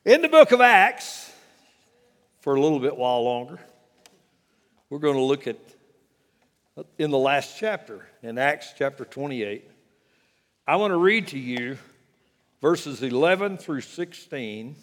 In the book of Acts, for a little bit while longer, we're going to look at in the last chapter, in Acts chapter 28. I want to read to you verses 11 through 16,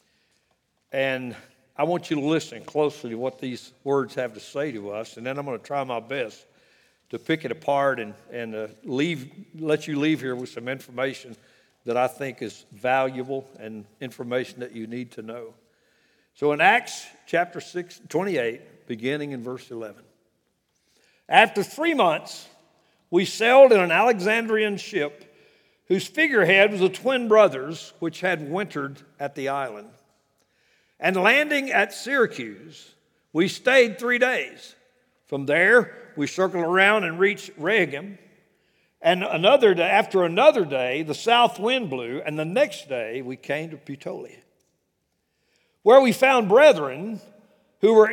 and I want you to listen closely to what these words have to say to us, and then I'm going to try my best to pick it apart and let you leave here with some information that I think is valuable and information that you need to know. So in Acts chapter 28, beginning in verse 11. After 3 months, we sailed in an Alexandrian ship whose figurehead was the twin brothers which had wintered at the island. And landing at Syracuse, we stayed 3 days. From there, we circled around and reached Rhegium. And after another day, the south wind blew, and the next day we came to Puteoli, where we found brethren who were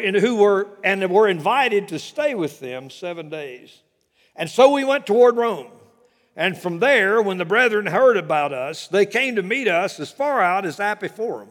invited to stay with them 7 days. And so we went toward Rome. And from there, when the brethren heard about us, they came to meet us as far out as Apiphorum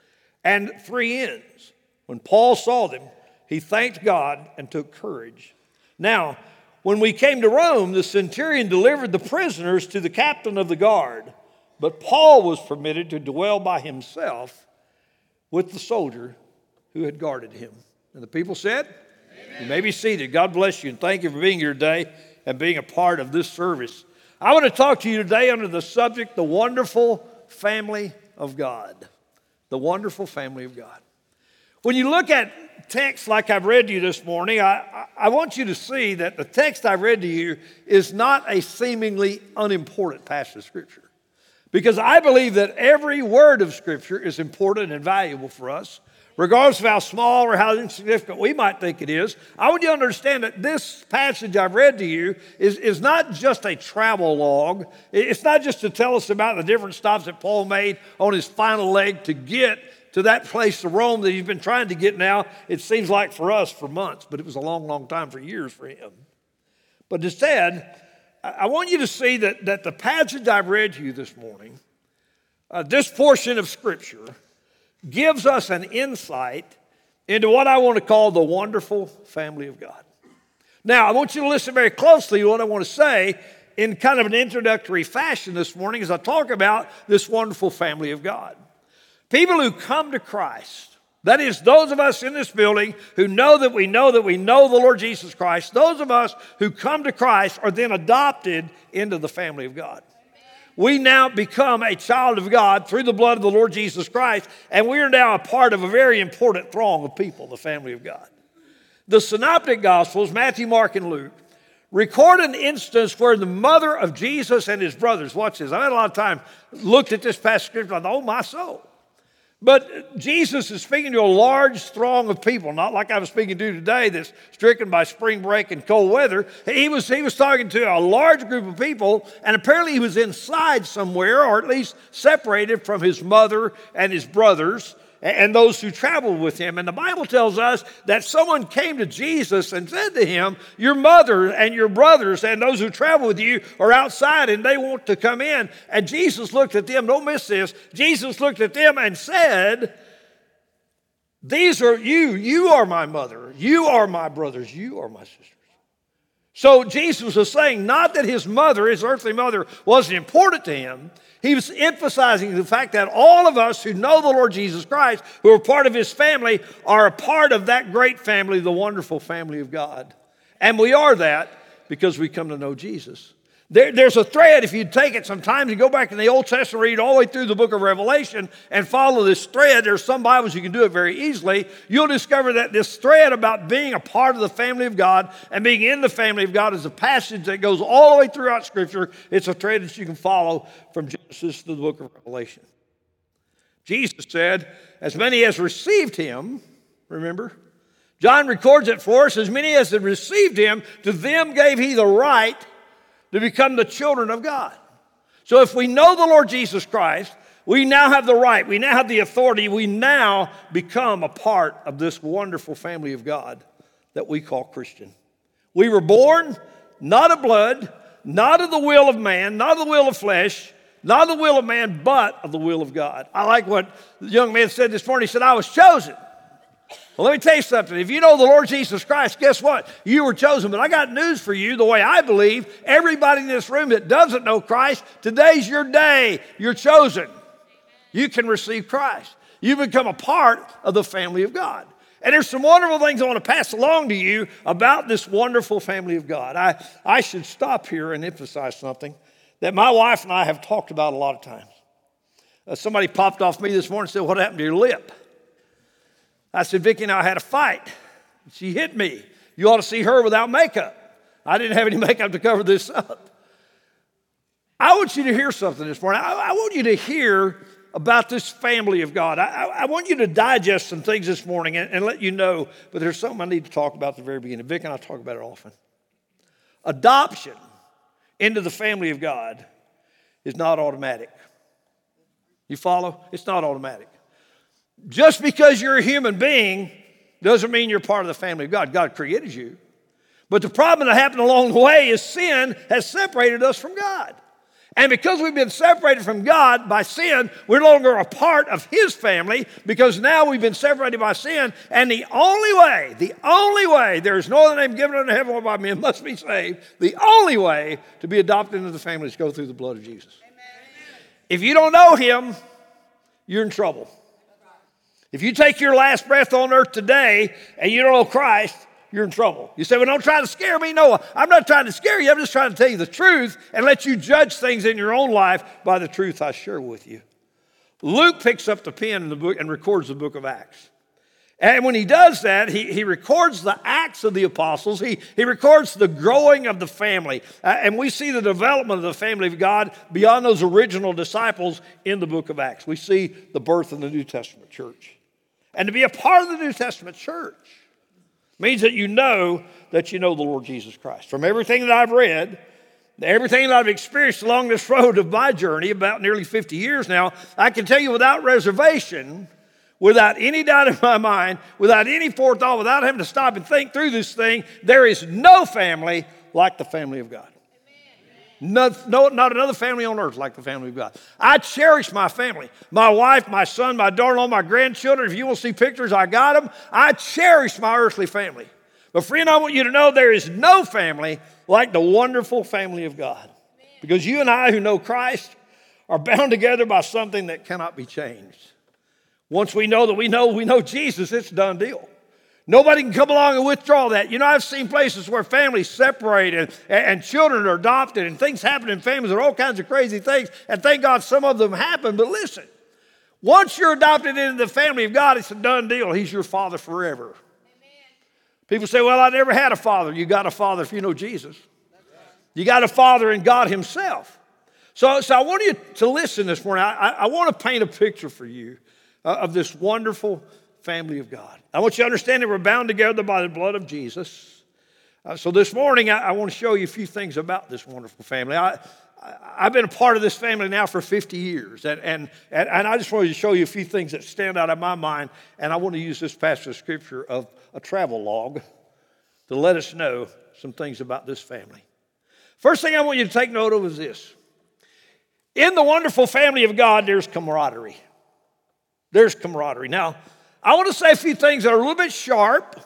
and 3 inns. When Paul saw them, he thanked God and took courage. Now, when we came to Rome, the centurion delivered the prisoners to the captain of the guard, but Paul was permitted to dwell by himself with the soldier who had guarded him. And the people said, Amen. You may be seated. God bless you, and thank you for being here today and being a part of this service. I want to talk to you today under the subject, the wonderful family of God. The wonderful family of God. When you look at texts like I've read to you this morning, I want you to see that the text I've read to you is not a seemingly unimportant passage of Scripture. Because I believe that every word of Scripture is important and valuable for us, regardless of how small or how insignificant we might think it is. I want you to understand that this passage I've read to you is not just a travel log. It's not just to tell us about the different stops that Paul made on his final leg to get to that place of Rome that he's been trying to get now, it seems like for us, for months, but it was a long, long time, for years for him. But instead, I want you to see that the passage I've read to you this morning, this portion of Scripture, gives us an insight into what I want to call the wonderful family of God. Now, I want you to listen very closely to what I want to say in kind of an introductory fashion this morning as I talk about this wonderful family of God. People who come to Christ, that is, those of us in this building who know that we know the Lord Jesus Christ, those of us who come to Christ are then adopted into the family of God. We now become a child of God through the blood of the Lord Jesus Christ, and we are now a part of a very important throng of people, the family of God. The Synoptic Gospels, Matthew, Mark, and Luke, record an instance where the mother of Jesus and his brothers, watch this, I had a lot of time, looked at this passage of Scripture and I thought, oh my soul. But Jesus is speaking to a large throng of people, not like I was speaking to today that's stricken by spring break and cold weather. He was talking to a large group of people, and apparently he was inside somewhere, or at least separated from his mother and his brothers and those who traveled with him. And the Bible tells us that someone came to Jesus and said to him, your mother and your brothers and those who travel with you are outside and they want to come in. And Jesus looked at them, don't miss this, Jesus looked at them and said, these are you are my mother, you are my brothers, you are my sisters. So Jesus was saying not that his mother, his earthly mother, wasn't important to him. He was emphasizing the fact that all of us who know the Lord Jesus Christ, who are part of his family, are a part of that great family, the wonderful family of God. And we are that because we come to know Jesus. There's a thread, if you take it sometimes, you go back in the Old Testament, read all the way through the book of Revelation and follow this thread. There's some Bibles you can do it very easily. You'll discover that this thread about being a part of the family of God and being in the family of God is a passage that goes all the way throughout Scripture. It's a thread that you can follow from Genesis to the book of Revelation. Jesus said, as many as received him, remember? John records it for us, as many as had received him, to them gave he the right to become the children of God. So if we know the Lord Jesus Christ, we now have the right, we now have the authority, we now become a part of this wonderful family of God that we call Christian. We were born not of blood, not of the will of man, not of the will of flesh, Not the will of man, but of the will of God. I like what the young man said this morning. He said, I was chosen. Well, let me tell you something. If you know the Lord Jesus Christ, guess what? You were chosen. But I got news for you. The way I believe, everybody in this room that doesn't know Christ, today's your day. You're chosen. You can receive Christ. You become a part of the family of God. And there's some wonderful things I want to pass along to you about this wonderful family of God. I should stop here and emphasize something that my wife and I have talked about a lot of times. Somebody popped off me this morning and said, what happened to your lip? I said, Vicki and I had a fight. She hit me. You ought to see her without makeup. I didn't have any makeup to cover this up. I want you to hear something this morning. I want you to hear about this family of God. I want you to digest some things this morning and let you know, but there's something I need to talk about at the very beginning. Vic and I talk about it often. Adoption into the family of God is not automatic. You follow? It's not automatic. Just because you're a human being doesn't mean you're part of the family of God. God created you. But the problem that happened along the way is sin has separated us from God. And because we've been separated from God by sin, we're no longer a part of His family because now we've been separated by sin. And the only way, there is no other name given unto heaven whereby men must be saved, the only way to be adopted into the family is to go through the blood of Jesus. Amen. If you don't know Him, you're in trouble. If you take your last breath on earth today and you don't know Christ, you're in trouble. You say, well, don't try to scare me. No, I'm not trying to scare you. I'm just trying to tell you the truth and let you judge things in your own life by the truth I share with you. Luke picks up the pen in the book and records the book of Acts. And when he does that, he records the acts of the apostles. He records the growing of the family. And we see the development of the family of God beyond those original disciples in the book of Acts. We see the birth of the New Testament church. And to be a part of the New Testament church means that you know the Lord Jesus Christ. From everything that I've read, everything that I've experienced along this road of my journey, about nearly 50 years now, I can tell you without reservation, without any doubt in my mind, without any forethought, without having to stop and think through this thing, there is no family like the family of God. Not another family on earth like the family of God. I cherish my family. My wife, my son, my daughter-in-law, my grandchildren. If you will see pictures, I got them. I cherish my earthly family. But friend, I want you to know there is no family like the wonderful family of God. Because you and I who know Christ are bound together by something that cannot be changed. Once we know that we know Jesus, it's a done deal. Nobody can come along and withdraw that. You know, I've seen places where families separate and children are adopted and things happen in families. There are all kinds of crazy things. And thank God some of them happen. But listen, once you're adopted into the family of God, it's a done deal. He's your father forever. Amen. People say, well, I never had a father. You got a father if you know Jesus. You got a father in God Himself. So I want you to listen this morning. I want to paint a picture for you of this wonderful family of God. I want you to understand that we're bound together by the blood of Jesus. So this morning, I want to show you a few things about this wonderful family. I've been a part of this family now for 50 years, and I just wanted to show you a few things that stand out in my mind, and I want to use this passage of Scripture of a travel log to let us know some things about this family. First thing I want you to take note of is this. In the wonderful family of God, there's camaraderie. There's camaraderie. Now, I want to say a few things that are a little bit sharp.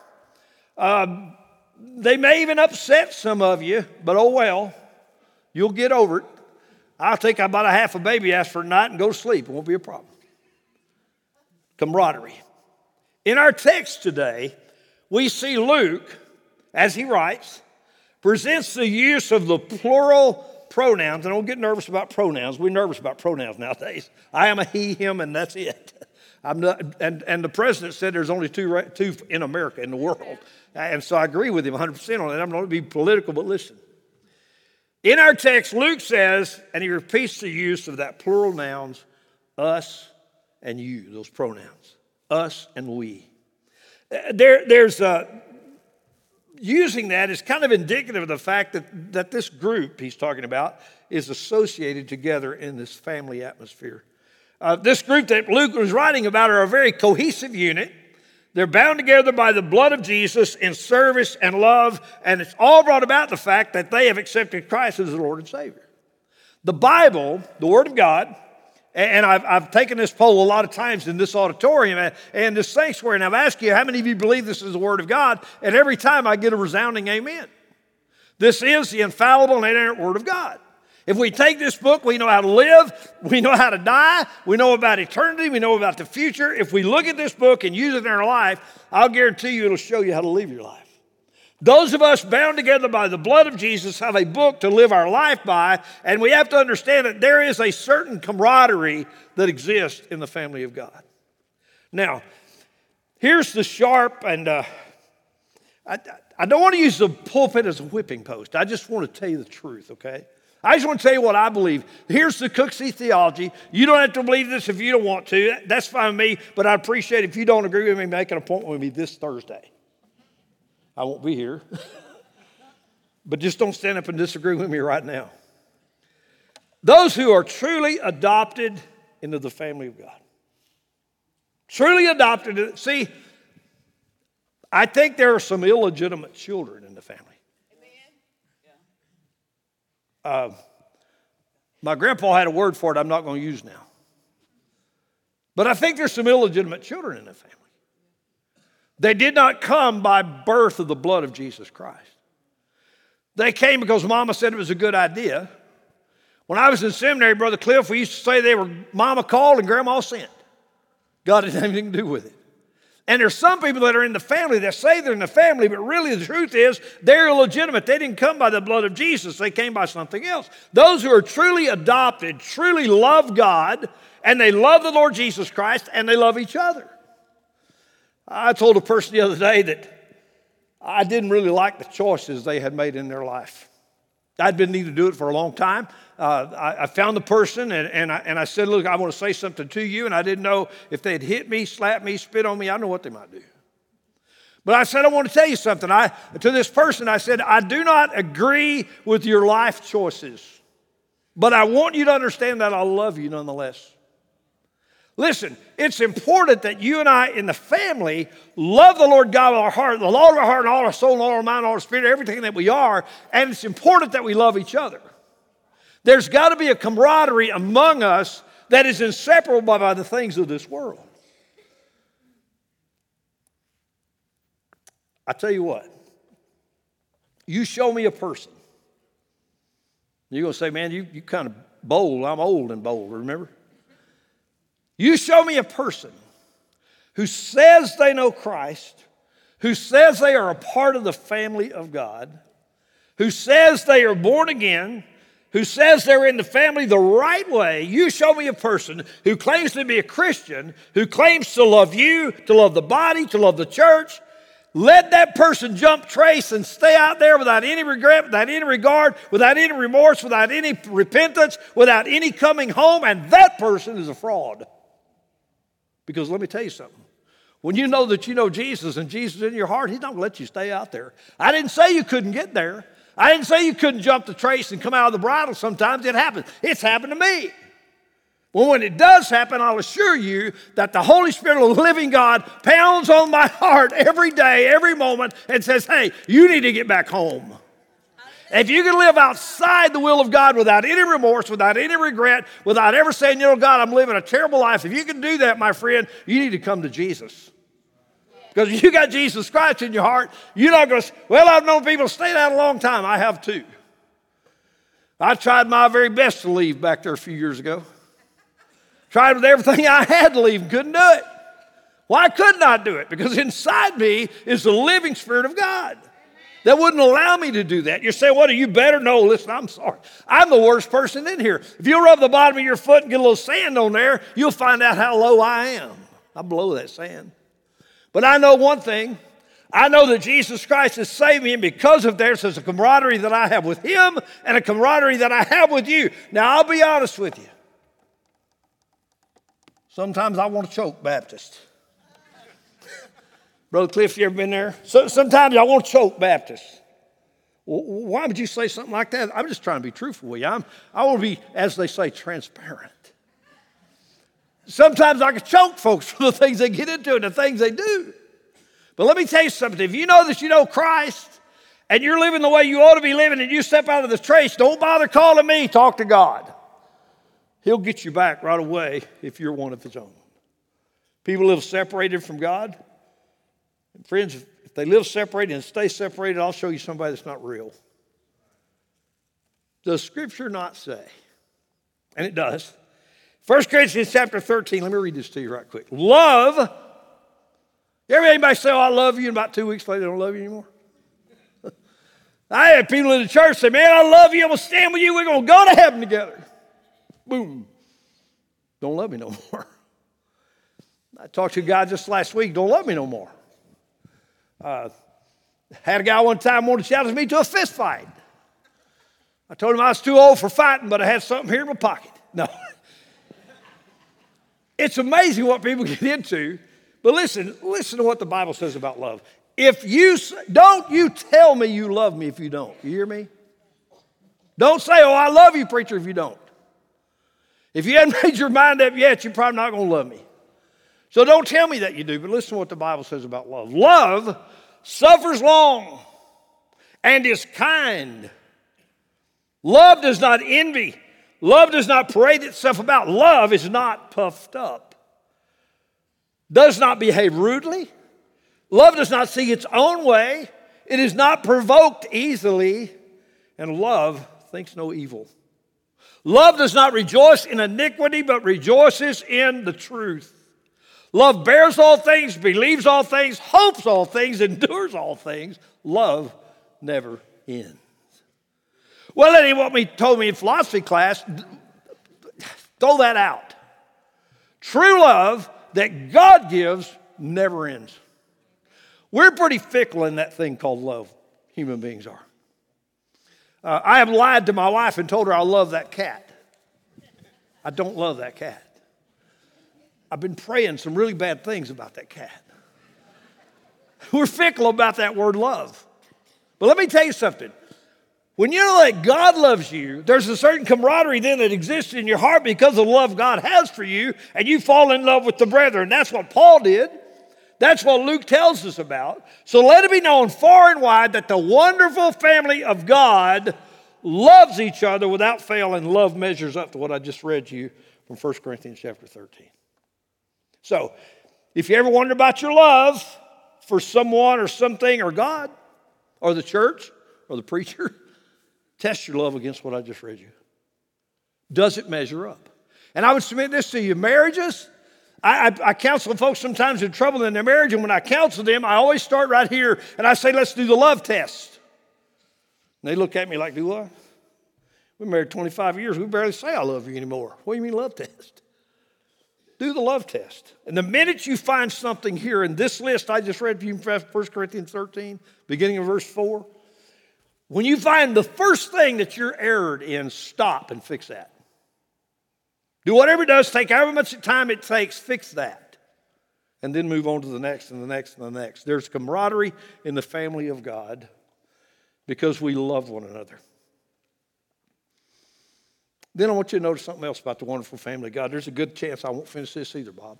They may even upset some of you, but oh well, you'll get over it. I'll take about a half a baby aspirin tonight and go to sleep. It won't be a problem. Camaraderie. In our text today, we see Luke, as he writes, presents the use of the plural pronouns. And don't get nervous about pronouns. We're nervous about pronouns nowadays. I am a he, him, and that's it. I'm not, and the president said there's only two in America, in the world. And so I agree with him 100% on it. I'm not going to be political, but listen. In our text, Luke says, and he repeats the use of that plural nouns, us and you, those pronouns, us and we. Using that is kind of indicative of the fact that this group he's talking about is associated together in this family atmosphere. This group that Luke was writing about are a very cohesive unit. They're bound together by the blood of Jesus in service and love, and it's all brought about the fact that they have accepted Christ as the Lord and Savior. The Bible, the Word of God, and I've taken this poll a lot of times in this auditorium and this sanctuary, and I've asked you, how many of you believe this is the Word of God? And every time I get a resounding amen. This is the infallible and inerrant Word of God. If we take this book, we know how to live, we know how to die, we know about eternity, we know about the future. If we look at this book and use it in our life, I'll guarantee you it'll show you how to live your life. Those of us bound together by the blood of Jesus have a book to live our life by, and we have to understand that there is a certain camaraderie that exists in the family of God. Now, here's the sharp, and I don't want to use the pulpit as a whipping post. I just want to tell you the truth, okay? I just want to tell you what I believe. Here's the Cooksey theology. You don't have to believe this if you don't want to. That's fine with me, but I'd appreciate it if you don't agree with me, make an appointment with me this Thursday. I won't be here. But just don't stand up and disagree with me right now. Those who are truly adopted into the family of God. Truly adopted. See, I think there are some illegitimate children in the family. My grandpa had a word for it I'm not going to use now. But I think there's some illegitimate children in the family. They did not come by birth of the blood of Jesus Christ. They came because Mama said it was a good idea. When I was in seminary, Brother Cliff, we used to say they were Mama called and Grandma sent. God didn't have anything to do with it. And there's some people that are in the family that say they're in the family, but really the truth is they're illegitimate. They didn't come by the blood of Jesus. They came by something else. Those who are truly adopted truly love God, and they love the Lord Jesus Christ, and they love each other. I told a person the other day that I didn't really like the choices they had made in their life. I'd been needing to do it for a long time. I found the person and I said, look, I want to say something to you. And I didn't know if they'd hit me, slap me, spit on me. I don't know what they might do. But I said, I want to tell you something. To this person, I said, I do not agree with your life choices. But I want you to understand that I love you nonetheless. Listen, it's important that you and I in the family love the Lord God with our heart, the Lord of our heart, and all our soul, and all our mind, all our spirit, everything that we are. And it's important that we love each other. There's got to be a camaraderie among us that is inseparable by the things of this world. I tell you what, you show me a person. You're going to say, man, you kind of bold. I'm old and bold, remember? You show me a person who says they know Christ, who says they are a part of the family of God, who says they are born again, who says they're in the family the right way. You show me a person who claims to be a Christian, who claims to love you, to love the body, to love the church. Let that person jump trace and stay out there without any regret, without any regard, without any remorse, without any repentance, without any coming home, and that person is a fraud. Because let me tell you something. When you know that you know Jesus and Jesus in your heart, He's not going to let you stay out there. I didn't say you couldn't get there. I didn't say you couldn't jump the trace and come out of the bridle sometimes. It happens. It's happened to me. Well, when it does happen, I'll assure you that the Holy Spirit of the living God pounds on my heart every day, every moment, and says, hey, you need to get back home. If you can live outside the will of God without any remorse, without any regret, without ever saying, you know, God, I'm living a terrible life. If you can do that, my friend, you need to come to Jesus. Because if you got Jesus Christ in your heart, you're not going to, well, I've known people stay that a long time. I have too. I tried my very best to leave back there a few years ago. Tried with everything I had to leave, couldn't do it. Why couldn't I do it? Because inside me is the living Spirit of God that wouldn't allow me to do that. You say, what, are you better? No, listen, I'm sorry. I'm the worst person in here. If you rub the bottom of your foot and get a little sand on there, you'll find out how low I am. I'm below that sand. But I know one thing. I know that Jesus Christ has saved me, and because of there's a camaraderie that I have with Him and a camaraderie that I have with you. Now, I'll be honest with you. Sometimes I want to choke Baptist. Brother Cliff, you ever been there? Sometimes I want to choke Baptists. Well, why would you say something like that? I'm just trying to be truthful with you. I want to be, as they say, transparent. Sometimes I can choke folks for the things they get into and the things they do. But let me tell you something. If you know that you know Christ and you're living the way you ought to be living and you step out of the trace, don't bother calling me. Talk to God. He'll get you back right away if you're one of his own. People live separated from God. And friends, if they live separated and stay separated, I'll show you somebody that's not real. Does Scripture not say? And it does. 1 Corinthians chapter 13, let me read this to you right quick. Love. You ever anybody say, oh, I love you, and about 2 weeks later they don't love you anymore? I had people in the church say, man, I love you, I'm going to stand with you, we're going to go to heaven together. Boom. Don't love me no more. I talked to a guy just last week, don't love me no more. Had a guy one time wanted to challenge me to a fist fight. I told him I was too old for fighting, but I had something here in my pocket. No. It's amazing what people get into. But listen to what the Bible says about love. Don't you tell me you love me if you don't. You hear me? Don't say, oh, I love you, preacher, if you don't. If you haven't made your mind up yet, you're probably not going to love me. So don't tell me that you do, but listen to what the Bible says about love. Love suffers long and is kind. Love does not envy. Love does not parade itself about. Love is not puffed up. Does not behave rudely. Love does not seek its own way. It is not provoked easily. And love thinks no evil. Love does not rejoice in iniquity, but rejoices in the truth. Love bears all things, believes all things, hopes all things, endures all things. Love never ends. Well, that ain't what told me in philosophy class. Throw that out. True love that God gives never ends. We're pretty fickle in that thing called love. Human beings are. I have lied to my wife and told her I love that cat. I don't love that cat. I've been praying some really bad things about that cat. We're fickle about that word love. But let me tell you something. When you know that God loves you, there's a certain camaraderie then that exists in your heart because of the love God has for you, and you fall in love with the brethren. That's what Paul did. That's what Luke tells us about. So let it be known far and wide that the wonderful family of God loves each other without fail, and love measures up to what I just read to you from 1 Corinthians chapter 13. So, if you ever wonder about your love for someone or something or God or the church or the preacher, test your love against what I just read you. Does it measure up? And I would submit this to you. Marriages, I counsel folks sometimes in trouble in their marriage, and when I counsel them, I always start right here, and I say, let's do the love test. And they look at me like, do what? We're married 25 years. We barely say I love you anymore. What do you mean love test? Do the love test. And the minute you find something here in this list I just read to you from 1 Corinthians 13, beginning of verse 4, when you find the first thing that you're erred in, stop and fix that. Do whatever it does, take however much time it takes, fix that. And then move on to the next and the next and the next. There's camaraderie in the family of God because we love one another. Then I want you to notice something else about the wonderful family of God. There's a good chance I won't finish this either, Bob.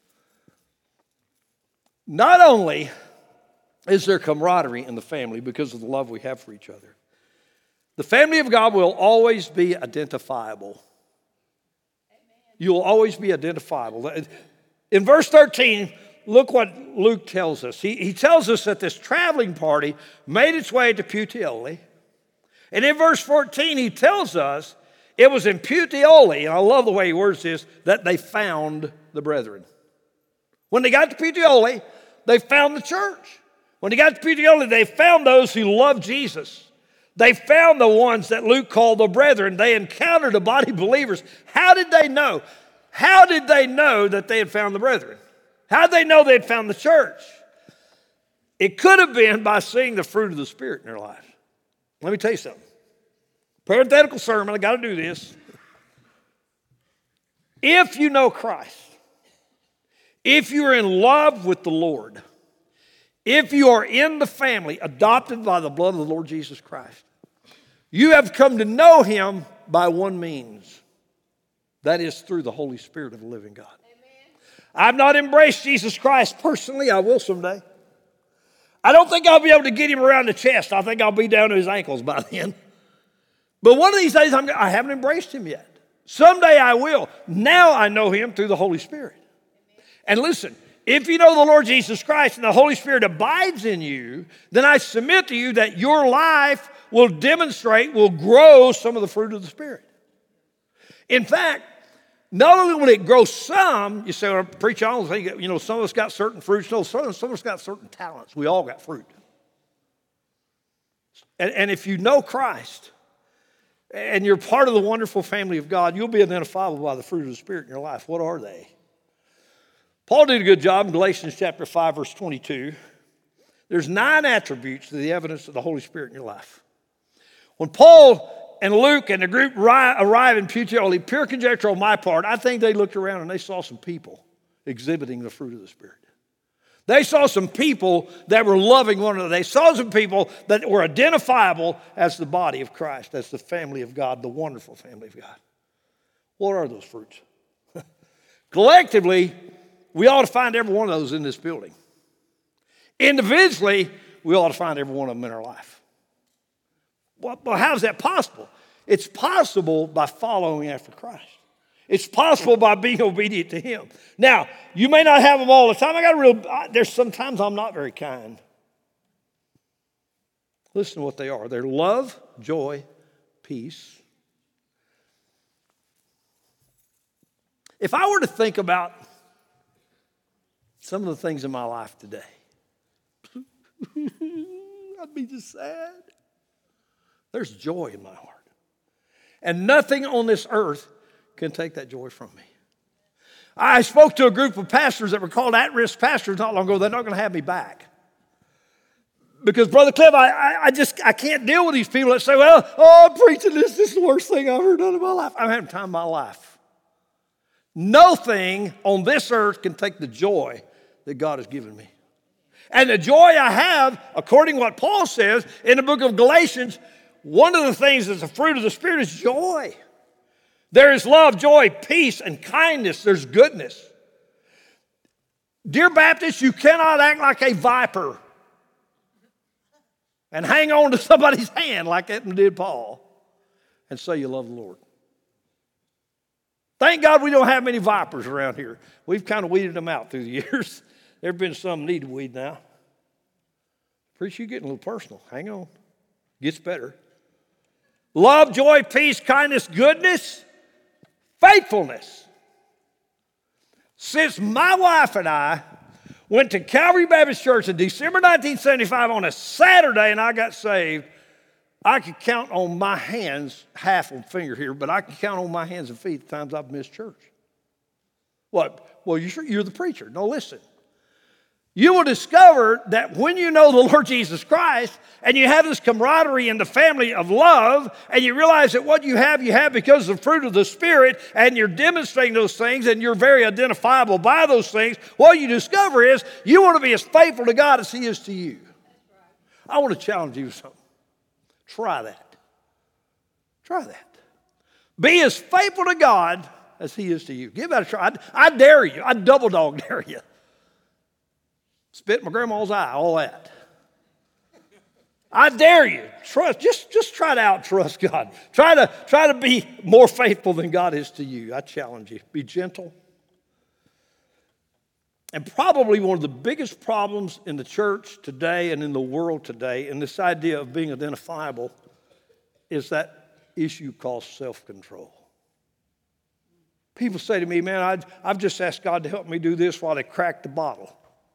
Not only is there camaraderie in the family because of the love we have for each other, the family of God will always be identifiable. You'll always be identifiable. In verse 13, look what Luke tells us. He tells us that this traveling party made its way to Puteoli. And in verse 14, he tells us it was in Puteoli, and I love the way he words this, that they found the brethren. When they got to Puteoli, they found the church. When they got to Puteoli, they found those who loved Jesus. They found the ones that Luke called the brethren. They encountered a body of believers. How did they know? How did they know that they had found the brethren? How did they know they had found the church? It could have been by seeing the fruit of the Spirit in their life. Let me tell you something. Parenthetical sermon, I got to do this. If you know Christ, if you're in love with the Lord, if you are in the family adopted by the blood of the Lord Jesus Christ, you have come to know him by one means. That is through the Holy Spirit of the living God. Amen. I've not embraced Jesus Christ personally. I will someday. I don't think I'll be able to get him around the chest. I think I'll be down to his ankles by then. But one of these days, I haven't embraced him yet. Someday I will. Now I know him through the Holy Spirit. And listen, if you know the Lord Jesus Christ and the Holy Spirit abides in you, then I submit to you that your life will demonstrate, will grow some of the fruit of the Spirit. In fact, not only will it grow some, you say, well, preacher, I don't think, some of us got certain fruits. No, some of us got certain talents. We all got fruit. And if you know Christ and you're part of the wonderful family of God, you'll be identifiable by the fruit of the Spirit in your life. What are they? Paul did a good job in Galatians chapter 5, verse 22. There's 9 attributes to the evidence of the Holy Spirit in your life. When Paul and Luke and the group arrive in Puteoli, pure conjecture on my part, I think they looked around and they saw some people exhibiting the fruit of the Spirit. They saw some people that were loving one another. They saw some people that were identifiable as the body of Christ, as the family of God, the wonderful family of God. What are those fruits? Collectively, we ought to find every one of those in this building. Individually, we ought to find every one of them in our life. Well, how is that possible? It's possible by following after Christ. It's possible by being obedient to him. Now, you may not have them all the time. There's sometimes I'm not very kind. Listen to what they are. They're love, joy, peace. If I were to think about some of the things in my life today, I'd be just sad. There's joy in my heart. And nothing on this earth can take that joy from me. I spoke to a group of pastors that were called at-risk pastors not long ago. They're not going to have me back. Because, Brother Cliff, I can't deal with these people that say, well, I'm preaching this. This is the worst thing I've ever done in my life. I'm having time of my life. No thing on this earth can take the joy that God has given me. And the joy I have, according to what Paul says in the book of Galatians, one of the things that's the fruit of the Spirit is joy. There is love, joy, peace, and kindness. There's goodness. Dear Baptists, you cannot act like a viper and hang on to somebody's hand like that did Paul and say you love the Lord. Thank God we don't have many vipers around here. We've kind of weeded them out through the years. There have been some need to weed now. Preacher, you're getting a little personal. Hang on. Gets better. Love, joy, peace, kindness, goodness, faithfulness. Since my wife and I went to Calvary Baptist Church in December 1975 on a Saturday and I got saved, I could count on my hands, half a finger here, but I can count on my hands and feet the times I've missed church. What? Well, you're the preacher. No, listen. You will discover that when you know the Lord Jesus Christ and you have this camaraderie in the family of love and you realize that what you have because of the fruit of the Spirit and you're demonstrating those things and you're very identifiable by those things, what you discover is you want to be as faithful to God as He is to you. I want to challenge you with something. Try that. Try that. Be as faithful to God as He is to you. Give that a try. I dare you. I double dog dare you. Spit in my grandma's eye, all that. I dare you. Trust. Just try to out-trust God. Try to be more faithful than God is to you. I challenge you. Be gentle. And probably one of the biggest problems in the church today and in the world today, and this idea of being identifiable, is that issue called self-control. People say to me, man, I've just asked God to help me do this while they crack the bottle.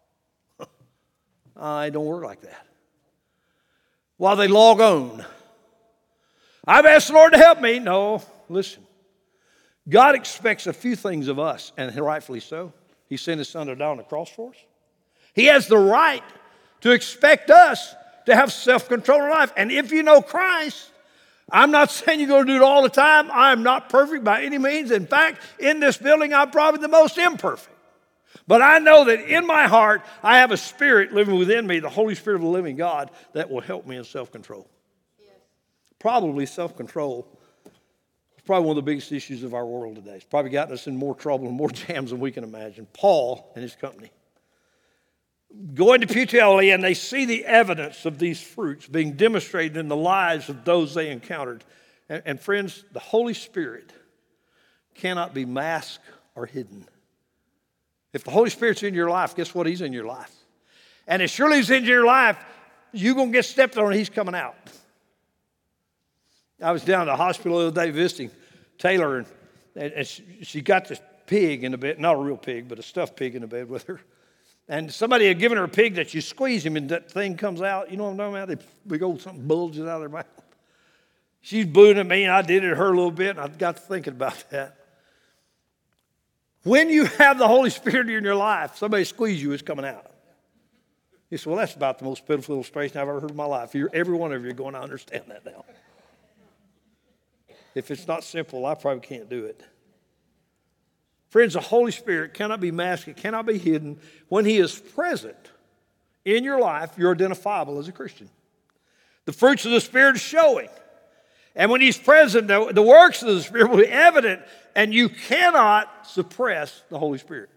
It don't work like that. While they log on. I've asked the Lord to help me. No, listen. God expects a few things of us, and rightfully so. He sent His Son to die on the cross for us. He has the right to expect us to have self-control in life. And if you know Christ, I'm not saying you're going to do it all the time. I am not perfect by any means. In fact, in this building, I'm probably the most imperfect. But I know that in my heart, I have a spirit living within me, the Holy Spirit of the living God, that will help me in self-control. Yes. Probably self-control is probably one of the biggest issues of our world today. It's probably gotten us in more trouble and more jams than we can imagine. Paul and his company go into Puteoli and they see the evidence of these fruits being demonstrated in the lives of those they encountered. And friends, the Holy Spirit cannot be masked or hidden. If the Holy Spirit's in your life, guess what? He's in your life. And as surely as he's in your life, you're going to get stepped on and he's coming out. I was down at the hospital the other day visiting Taylor, and she got this pig in the bed, not a real pig, but a stuffed pig in the bed with her. And somebody had given her a pig that you squeeze him and that thing comes out. You know what I'm talking about? The big old something bulges out of their mouth. She's booing at me, and I did it at her a little bit, and I got to thinking about that. When you have the Holy Spirit in your life, somebody squeeze you, it's coming out. You say, well, that's about the most pitiful illustration I've ever heard in my life. Every one of you are going to understand that now. If it's not simple, I probably can't do it. Friends, the Holy Spirit cannot be masked. It cannot be hidden. When he is present in your life, you're identifiable as a Christian. The fruits of the Spirit are showing. And when he's present, the works of the Spirit will be evident, and you cannot suppress the Holy Spirit.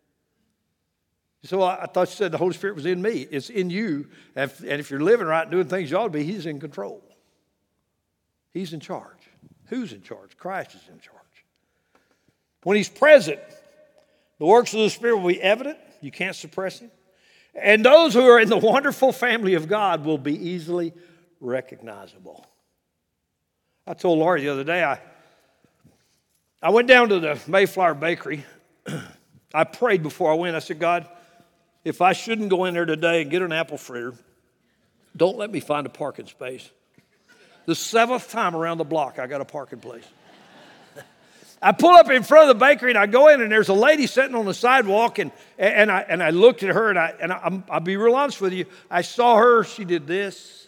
So I thought you said the Holy Spirit was in me. It's in you. And if you're living right and doing things you ought to be, he's in control. He's in charge. Who's in charge? Christ is in charge. When he's present, the works of the Spirit will be evident. You can't suppress him. And those who are in the wonderful family of God will be easily recognizable. I told Laurie the other day, I went down to the Mayflower Bakery. I prayed before I went. I said, God, if I shouldn't go in there today and get an apple fritter, don't let me find a parking space. The 7th time around the block, I got a parking place. I pull up in front of the bakery, and I go in, and there's a lady sitting on the sidewalk, and I looked at her, and I'll be real honest with you. I saw her. She did this.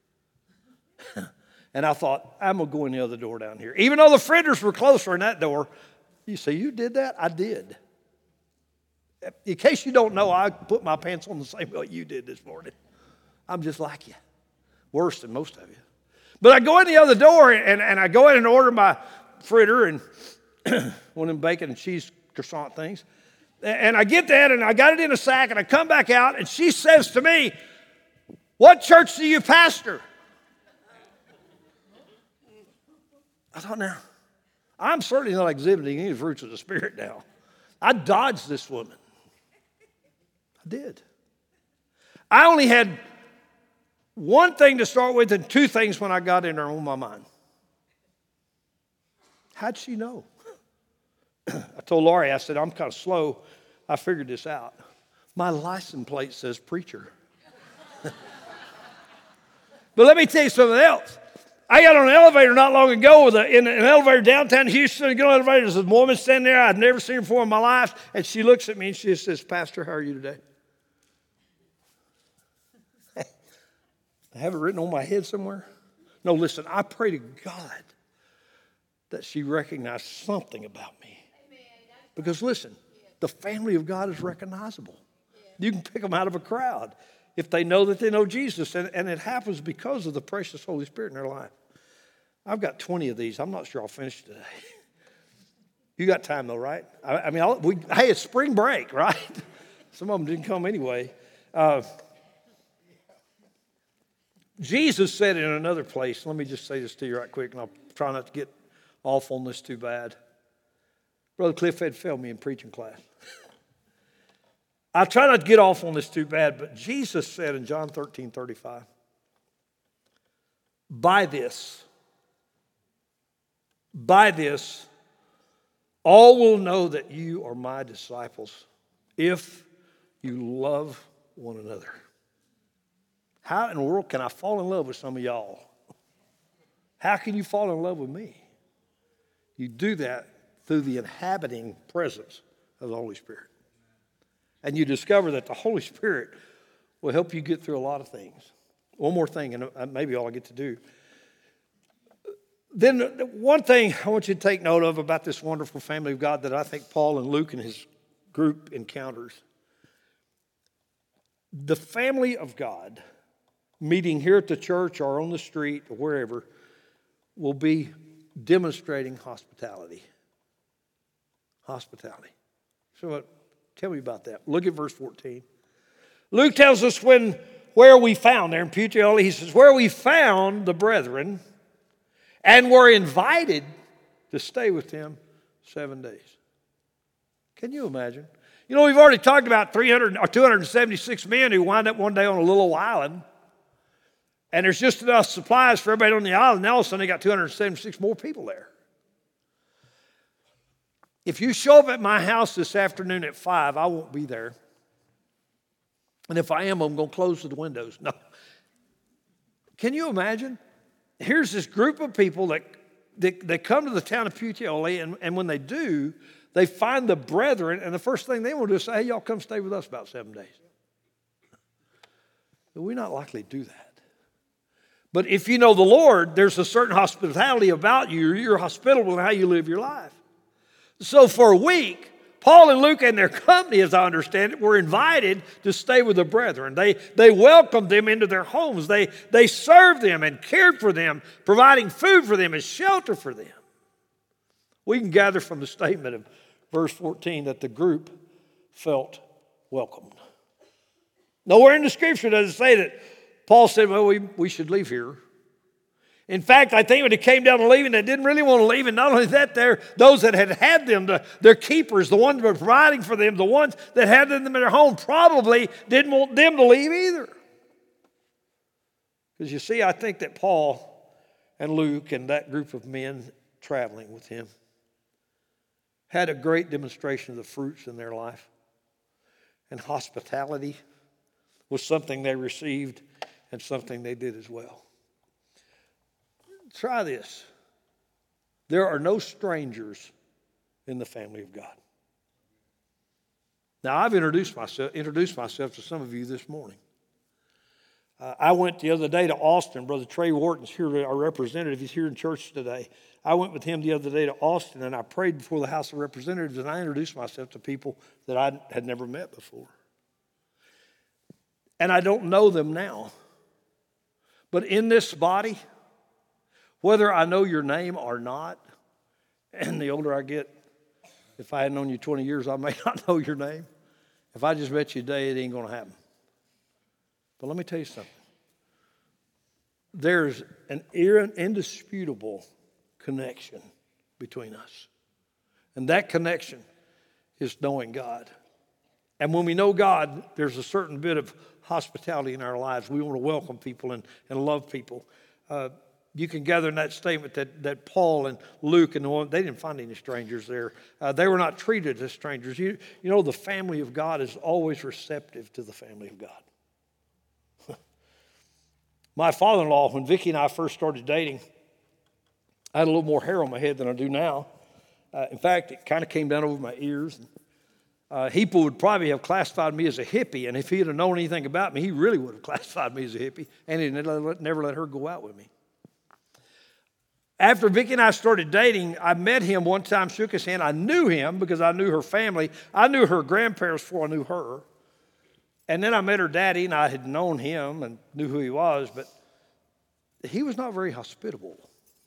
And I thought, I'm going to go in the other door down here. Even though the fritters were closer in that door, you say, you did that? I did. In case you don't know, I put my pants on the same way you did this morning. I'm just like you. Worse than most of you. But I go in the other door, and I go in and order my fritter and one of them bacon and cheese croissant things. And I get that, and I got it in a sack, and I come back out, and she says to me, what church do you pastor? I thought, now, I'm certainly not exhibiting any fruits of the Spirit now. I dodged this woman. I did. I only had one thing to start with and two things when I got in there on my mind. How'd she know? I told Laurie, I said, I'm kind of slow. I figured this out. My license plate says preacher. But let me tell you something else. I got on an elevator not long ago in an elevator downtown Houston. I get on an elevator, there's a woman standing there. I've never seen her before in my life. And she looks at me and she says, Pastor, how are you today? I have it written on my head somewhere. No, listen, I pray to God that she recognized something about me. Because listen, the family of God is recognizable. You can pick them out of a crowd if they know that they know Jesus. And it happens because of the precious Holy Spirit in their life. I've got 20 of these. I'm not sure I'll finish today. You got time though, right? Hey, it's spring break, right? Some of them didn't come anyway. Jesus said in another place, let me just say this to you right quick, and I'll try not to get off on this too bad. Brother Cliff had failed me in preaching class. I try not to get off on this too bad, but Jesus said in John 13:35, by this, all will know that you are my disciples if you love one another. How in the world can I fall in love with some of y'all? How can you fall in love with me? You do that through the inhabiting presence of the Holy Spirit. And you discover that the Holy Spirit will help you get through a lot of things. One more thing, and maybe all I get to do. Then one thing I want you to take note of about this wonderful family of God that I think Paul and Luke and his group encounters. The family of God, meeting here at the church or on the street or wherever, will be demonstrating hospitality. Hospitality. So tell me about that. Look at verse 14. Luke tells us where we found, there in Puteoli, he says, where we found the brethren and were invited to stay with them 7 days. Can you imagine? You know, we've already talked about 300 or 276 men who wind up one day on a little island. And there's just enough supplies for everybody on the island. Now all of a sudden they got 276 more people there. If you show up at my house this afternoon at 5, I won't be there. And if I am, I'm going to close the windows. No. Can you imagine? Here's this group of people that come to the town of Puteoli, and when they do, they find the brethren, and the first thing they want to do is say, hey, y'all come stay with us about 7 days. But we're not likely to do that. But if you know the Lord, there's a certain hospitality about you. You're hospitable in how you live your life. So for a week, Paul and Luke and their company, as I understand it, were invited to stay with the brethren. They welcomed them into their homes. They served them and cared for them, providing food for them and shelter for them. We can gather from the statement of verse 14 that the group felt welcomed. Nowhere in the scripture does it say that Paul said, well, we should leave here. In fact, I think when it came down to leaving, they didn't really want to leave. And not only that, those that had them, their keepers, the ones that were providing for them, the ones that had them in their home, probably didn't want them to leave either. Because you see, I think that Paul and Luke and that group of men traveling with him had a great demonstration of the fruits in their life. And hospitality was something they received and something they did as well. Try this. There are no strangers in the family of God. Now, I've introduced myself to some of you this morning. I went the other day to Austin. Brother Trey Wharton's here, our representative. He's here in church today. I went with him the other day to Austin, and I prayed before the House of Representatives, and I introduced myself to people that I had never met before. And I don't know them now. But in this body, whether I know your name or not, and the older I get, if I had known you 20 years, I may not know your name. If I just met you today, it ain't going to happen. But let me tell you something. There's an indisputable connection between us. And that connection is knowing God. And when we know God, there's a certain bit of hospitality in our lives. We want to welcome people and love people. You can gather in that statement that Paul and Luke and the one, they didn't find any strangers there. They were not treated as strangers. You know, the family of God is always receptive to the family of God. My father-in-law, when Vicki and I first started dating, I had a little more hair on my head than I do now. In fact, it kind of came down over my ears. He would probably have classified me as a hippie, and if he had known anything about me, he really would have classified me as a hippie, and he never let her go out with me. After Vicki and I started dating, I met him one time, shook his hand. I knew him because I knew her family. I knew her grandparents before I knew her. And then I met her daddy, and I had known him and knew who he was, but he was not very hospitable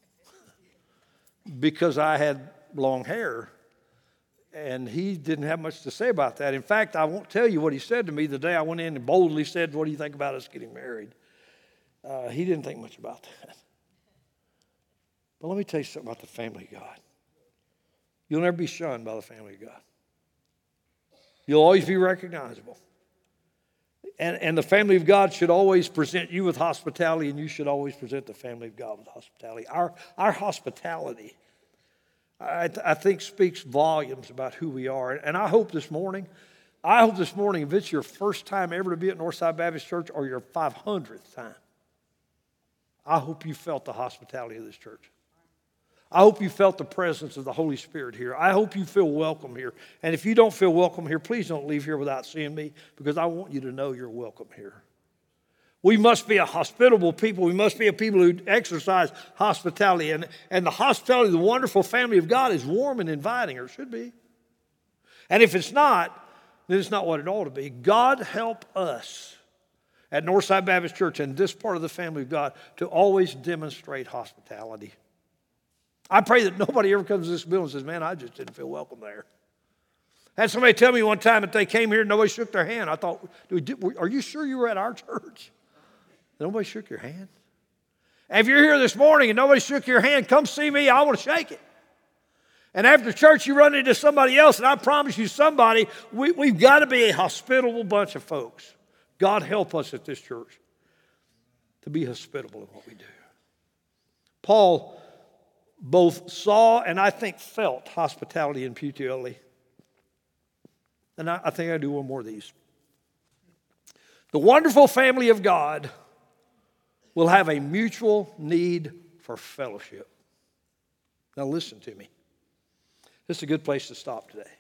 because I had long hair. And he didn't have much to say about that. In fact, I won't tell you what he said to me the day I went in and boldly said, what do you think about us getting married? He didn't think much about that. But let me tell you something about the family of God. You'll never be shunned by the family of God. You'll always be recognizable. And the family of God should always present you with hospitality, and you should always present the family of God with hospitality. Our hospitality, I think, speaks volumes about who we are. And I hope this morning, if it's your first time ever to be at Northside Baptist Church or your 500th time, I hope you felt the hospitality of this church. I hope you felt the presence of the Holy Spirit here. I hope you feel welcome here. And if you don't feel welcome here, please don't leave here without seeing me, because I want you to know you're welcome here. We must be a hospitable people. We must be a people who exercise hospitality. And the hospitality of the wonderful family of God is warm and inviting, or it should be. And if it's not, then it's not what it ought to be. God help us at Northside Baptist Church and this part of the family of God to always demonstrate hospitality. I pray that nobody ever comes to this building and says, man, I just didn't feel welcome there. I had somebody tell me one time that they came here and nobody shook their hand. I thought, are you sure you were at our church? Nobody shook your hand? And if you're here this morning and nobody shook your hand, come see me. I want to shake it. And after church, you run into somebody else, and I promise you somebody, we've got to be a hospitable bunch of folks. God help us at this church to be hospitable in what we do. Paul both saw and I think felt hospitality in Puteoli. And I think I do one more of these. The wonderful family of God will have a mutual need for fellowship. Now listen to me. This is a good place to stop today.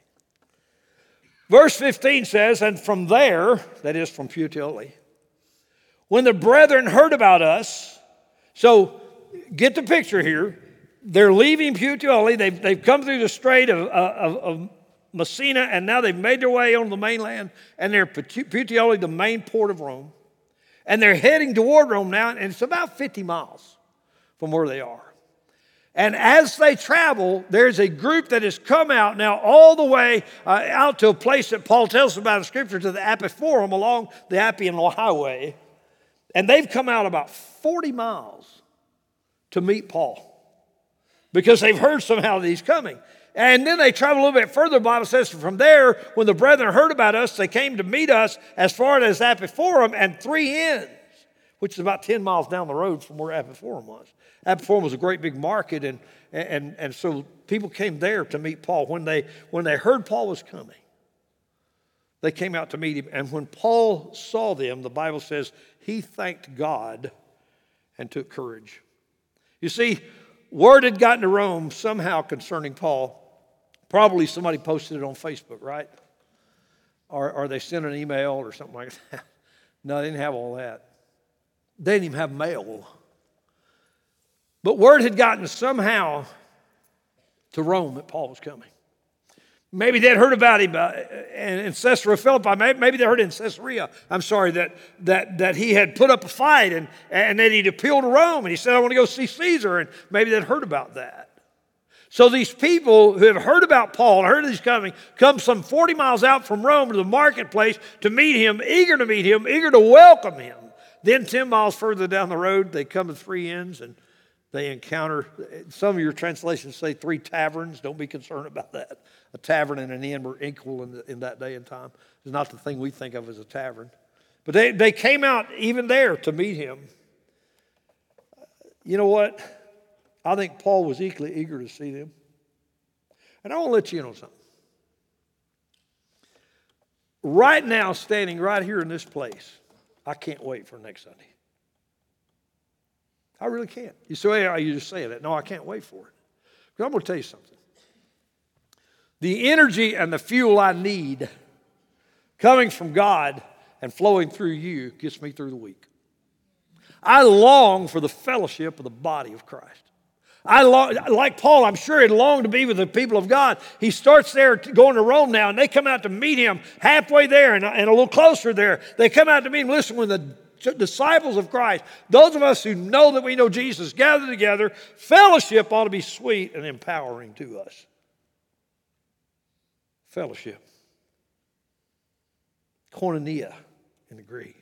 Verse 15 says, and from there, that is from Puteoli, when the brethren heard about us, so get the picture here. They're leaving Puteoli. They've come through the Strait of Messina, and now they've made their way on the mainland, and they're Puteoli, the main port of Rome. And they're heading toward Rome now, and it's about 50 miles from where they are. And as they travel, there's a group that has come out now all the way out to a place that Paul tells us about in Scripture, to the Appiforum along the Appian Highway. And they've come out about 40 miles to meet Paul because they've heard somehow that he's coming. And then they travel a little bit further. The Bible says from there, when the brethren heard about us, they came to meet us as far as Appiforum and 3 Inns, which is about 10 miles down the road from where Appiforum was. Appiforum was a great big market, and so people came there to meet Paul. When they heard Paul was coming, they came out to meet him. And when Paul saw them, the Bible says he thanked God and took courage. You see, word had gotten to Rome somehow concerning Paul. Probably somebody posted it on Facebook, right? Or they sent an email or something like that. No, they didn't have all that. They didn't even have mail. But word had gotten somehow to Rome that Paul was coming. Maybe they'd heard about him in Caesarea Philippi. Maybe they heard in Caesarea, that he had put up a fight and that he'd appealed to Rome. And he said, I want to go see Caesar. And maybe they'd heard about that. So these people who have heard about Paul and heard he's coming, come some 40 miles out from Rome to the marketplace to meet him, eager to welcome him. Then 10 miles further down the road, they come to 3 Inns and they encounter, some of your translations say 3 taverns. Don't be concerned about that. A tavern and an inn were equal in that day and time. It's not the thing we think of as a tavern. But they came out even there to meet him. You know what? I think Paul was equally eager to see them. And I want to let you know something. Right now, standing right here in this place, I can't wait for next Sunday. I really can't. You say, are you just saying that? No, I can't wait for it. But I'm going to tell you something. The energy and the fuel I need coming from God and flowing through you gets me through the week. I long for the fellowship of the body of Christ. Like Paul, I'm sure he'd long to be with the people of God. He starts there going to Rome now, and they come out to meet him halfway there and a little closer there. They come out to meet him. Listen, when the disciples of Christ, those of us who know that we know Jesus, gather together, fellowship ought to be sweet and empowering to us. Fellowship. Koinonia in the Greek.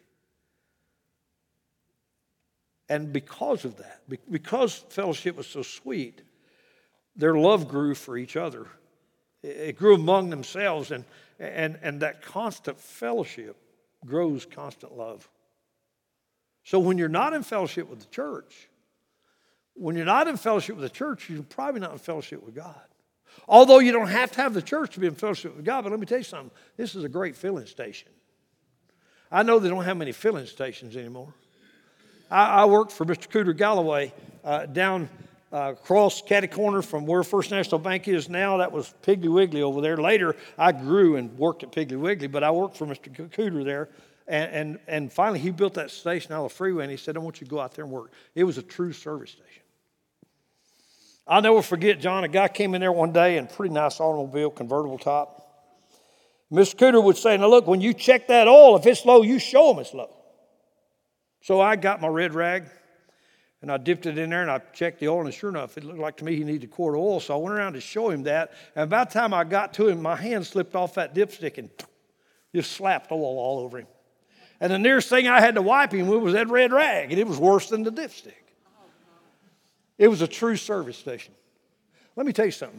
And because of that, because fellowship was so sweet, their love grew for each other. It grew among themselves, and that constant fellowship grows constant love. So when you're not in fellowship with the church, you're probably not in fellowship with God. Although you don't have to have the church to be in fellowship with God, but let me tell you something. This is a great filling station. I know they don't have many filling stations anymore. I worked for Mr. Cooter Galloway down across Catty Corner from where First National Bank is now. That was Piggly Wiggly over there. Later, I grew and worked at Piggly Wiggly, but I worked for Mr. Cooter there. And finally, he built that station out of the freeway, and he said, I want you to go out there and work. It was a true service station. I'll never forget, John, a guy came in there one day in a pretty nice automobile, convertible top. Mr. Cooter would say, now look, when you check that oil, if it's low, you show them it's low. So I got my red rag, and I dipped it in there, and I checked the oil, and sure enough, it looked like to me he needed a quart of oil. So I went around to show him that, and about the time I got to him, my hand slipped off that dipstick and just slapped oil all over him. And the nearest thing I had to wipe him with was that red rag, and it was worse than the dipstick. It was a true service station. Let me tell you something.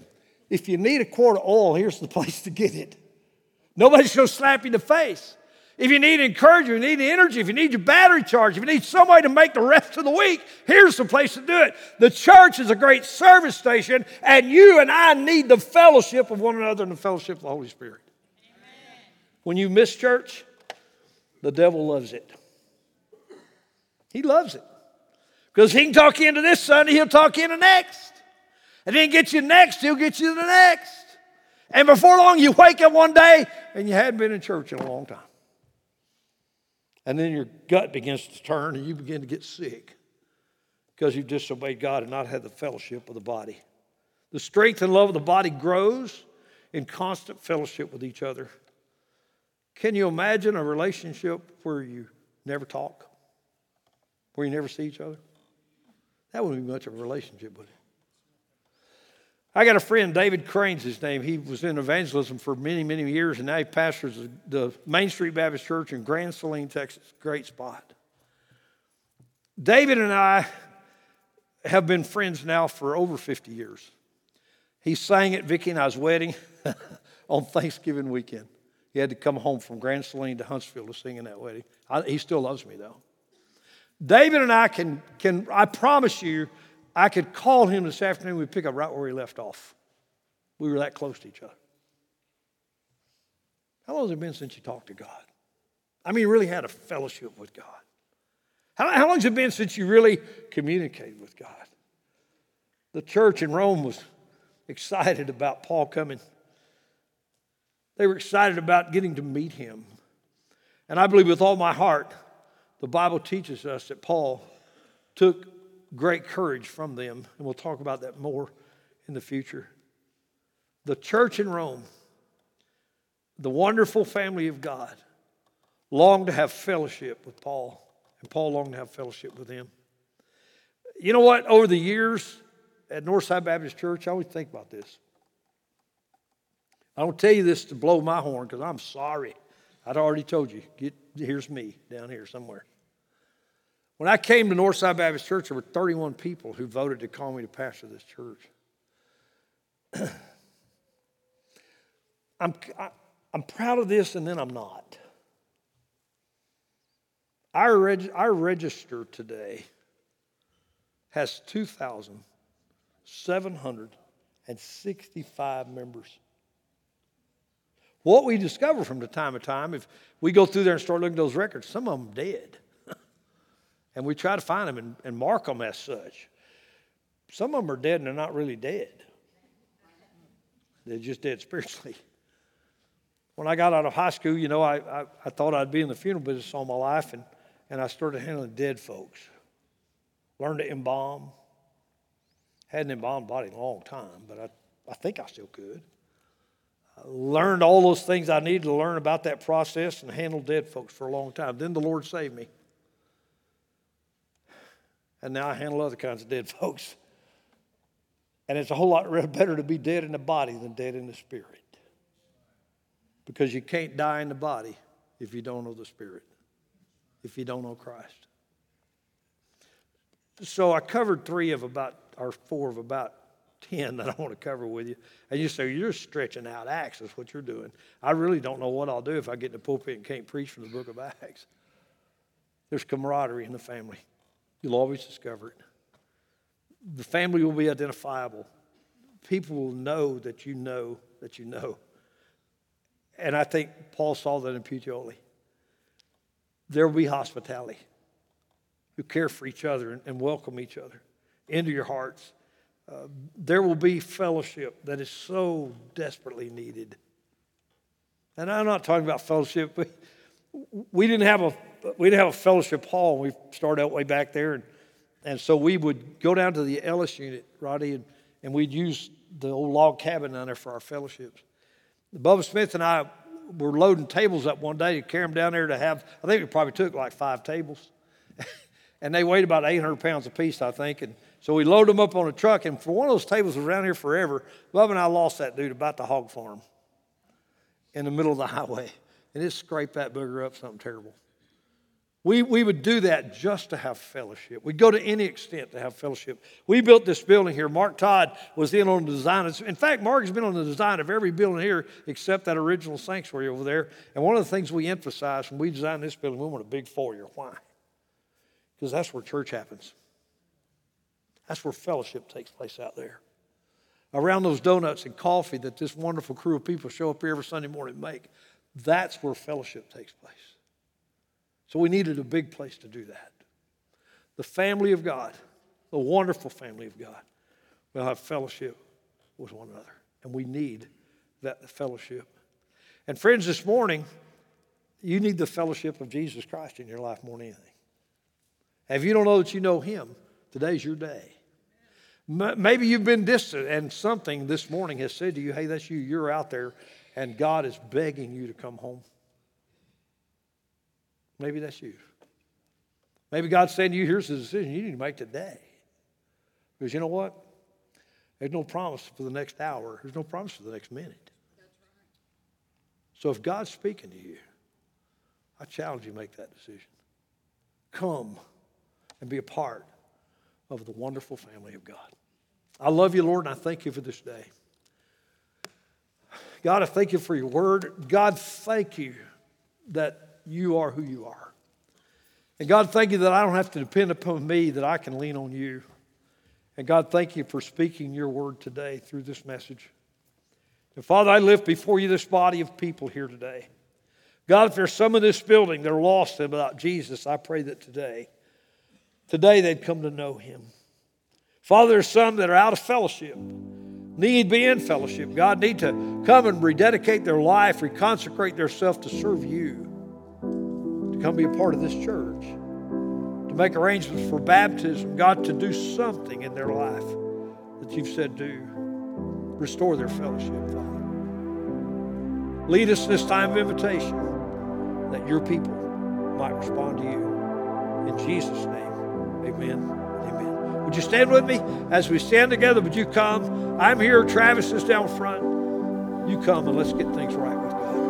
If you need a quart of oil, here's the place to get it. Nobody's going to slap you in the face. If you need encouragement, if you need energy, if you need your battery charged, if you need somebody to make the rest of the week, here's the place to do it. The church is a great service station, and you and I need the fellowship of one another and the fellowship of the Holy Spirit. Amen. When you miss church, the devil loves it. He loves it. Because he can talk you into this Sunday, he'll talk you into next. And then get you next, he'll get you to the next. And before long, you wake up one day and you hadn't been in church in a long time. And then your gut begins to turn and you begin to get sick because you've disobeyed God and not had the fellowship of the body. The strength and love of the body grows in constant fellowship with each other. Can you imagine a relationship where you never talk? Where you never see each other? That wouldn't be much of a relationship, would it? I got a friend, David Crane's his name. He was in evangelism for many, many years, and now he pastors the Main Street Baptist Church in Grand Saline, Texas. Great spot. David and I have been friends now for over 50 years. He sang at Vicki and I's wedding on Thanksgiving weekend. He had to come home from Grand Saline to Huntsville to sing in that wedding. He still loves me, though. David and I can I promise you, I could call him this afternoon. We'd pick up right where he left off. We were that close to each other. How long has it been since you talked to God? I mean, you really had a fellowship with God. How long has it been since you really communicated with God? The church in Rome was excited about Paul coming. They were excited about getting to meet him. And I believe with all my heart, the Bible teaches us that Paul took great courage from them, and we'll talk about that more in the future. The church in Rome, the wonderful family of God, longed to have fellowship with Paul, and Paul longed to have fellowship with them. You know what? Over the years at Northside Baptist Church, I always think about this. I don't tell you this to blow my horn because I'm sorry. I'd already told you. Here's me down here somewhere. When I came to Northside Baptist Church, there were 31 people who voted to call me to pastor this church. I'm proud of this, and then I'm not. Our register today has 2,765 members. What we discover from the time to time, if we go through there and start looking at those records, some of them dead. And we try to find them and mark them as such. Some of them are dead and they're not really dead. They're just dead spiritually. When I got out of high school, I thought I'd be in the funeral business all my life, and I started handling dead folks. Learned to embalm. Hadn't embalmed a body in a long time, but I think I still could. I learned all those things I needed to learn about that process and handle dead folks for a long time. Then the Lord saved me. And now I handle other kinds of dead folks. And it's a whole lot better to be dead in the body than dead in the spirit. Because you can't die in the body if you don't know the Spirit, if you don't know Christ. So I covered 4 of about 10 that I want to cover with you. And you say, you're stretching out Acts, that's what you're doing. I really don't know what I'll do if I get in the pulpit and can't preach from the book of Acts. There's camaraderie in the family. You'll always discover it. The family will be identifiable. People will know that you know that you know. And I think Paul saw that in Puteoli. There will be hospitality. You care for each other and welcome each other into your hearts. There will be fellowship that is so desperately needed. And I'm not talking about fellowship. We didn't have a fellowship hall. We started out way back there, and so we would go down to the Ellis unit, Roddy, and we'd use the old log cabin down there for our fellowships. Bubba Smith and I were loading tables up one day to carry them down there to have. I think we probably took like 5 tables, and they weighed about 800 pounds apiece, I think. And so we loaded them up on a truck, and for one of those tables was around here forever. Bubba and I lost that dude about the hog farm in the middle of the highway. And it scraped that booger up something terrible. We would do that just to have fellowship. We'd go to any extent to have fellowship. We built this building here. Mark Todd was in on the design. In fact, Mark has been on the design of every building here except that original sanctuary over there. And one of the things we emphasized when we designed this building, we want a big foyer. Why? Because that's where church happens. That's where fellowship takes place out there. Around those donuts and coffee that this wonderful crew of people show up here every Sunday morning and make. That's where fellowship takes place. So we needed a big place to do that. The family of God, the wonderful family of God, will have fellowship with one another. And we need that fellowship. And friends, this morning, you need the fellowship of Jesus Christ in your life more than anything. And if you don't know that you know Him, today's your day. Maybe you've been distant and something this morning has said to you, hey, that's you, you're out there, and God is begging you to come home. Maybe that's you. Maybe God's saying to you, here's the decision you need to make today. Because you know what? There's no promise for the next hour. There's no promise for the next minute. So if God's speaking to you, I challenge you to make that decision. Come and be a part of the wonderful family of God. I love you, Lord, and I thank you for this day. God, I thank you for your word. God, thank you that you are who you are. And God, thank you that I don't have to depend upon me, that I can lean on you. And God, thank you for speaking your word today through this message. And Father, I lift before you this body of people here today. God, if there's some in this building that are lost about Jesus, I pray that today they'd come to know him. Father, there's some that are out of fellowship, need to be in fellowship. God, need to come and rededicate their life, reconsecrate themselves to serve you. Come be a part of this church, to make arrangements for baptism, God, to do something in their life that you've said do. Restore their fellowship, Father. Lead us in this time of invitation that your people might respond to you. In Jesus' name, amen. Amen. Would you stand with me? As we stand together, would you come? I'm here. Travis is down front. You come and let's get things right with God.